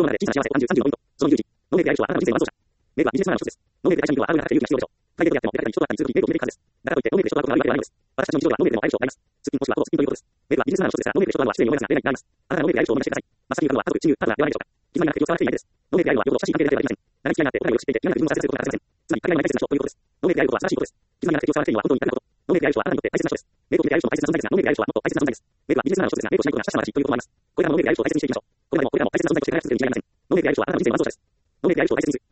の中で小さな幸せを感じる30のポイント。その理由1、ノーメイクである人はあなたの人生の完走者。メイクはビジネスマナーの一つです。ノーメイクで会社に行くのはあなたが勇気が必要でしょう。会計とやっても、誰かに人と会ったりするときにメイクを決めていくからです。だからといってノーメイクで人と会うことが悪いわけではないのです。私たちの日常ではノーメイクでも会える人があります。すっぴんもしくはほぼすっぴんということです。メイクはビジネスマナーの一つですが、ノーメイクで人と会うのは失礼に思いますが、例外になります。あなたがノーメイクで会える人をお願いしてください。真っ先に浮かぶのは家族、親友、パートナーではないでしょうか。絆になくて気を使わなくていいだけです。ノーメイクで会えるのはよほど親しい関係でなければできません。長い付き合いがあってお互いを知っていて、嫌な自分をさせることがありません。つまり、互いの大切な人ということです。ノーメイクで会えることは素晴らしいことです。絆になくて気を使わなくていいのは本当に大切なこと。ノーメイクで会える人はあなたにとって大切な人です。メイクを決めて会える人も大切な存在ですが、ノーメイクで会える人はもっと大切な存在です。メイクはビジネスマナーの一つですが、メイクをしないことがしかし素晴らしいということもあります。これからもノーメイクで会える人を大切にしていきましょう。これまでもこれらも大切な存在として輝き続ける道にありません。ノーメイクで会える人はあなたの人生の伴走者です。ノーメイクで会える人を大切にする。